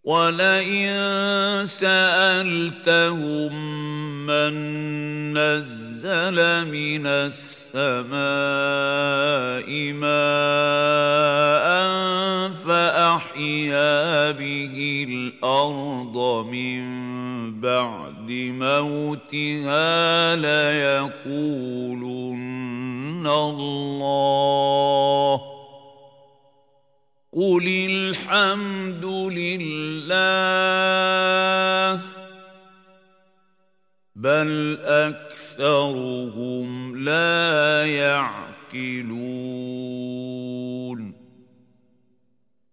وَلَئِن سَأَلْتَهُم مَّن نَّزَّلَ مِنَ السَّمَاءِ مَاءً فَأَحْيَا بِهِ الْأَرْضَ مِن بَعْدِ مَوْتِهَا لَيَقُولُنَّ اللَّهُ ۚ قُلِ الْحَمْدُ لِلَّهِ ۚ بَلْ أَكْثَرُهُمْ لَا يَعْقِلُونَ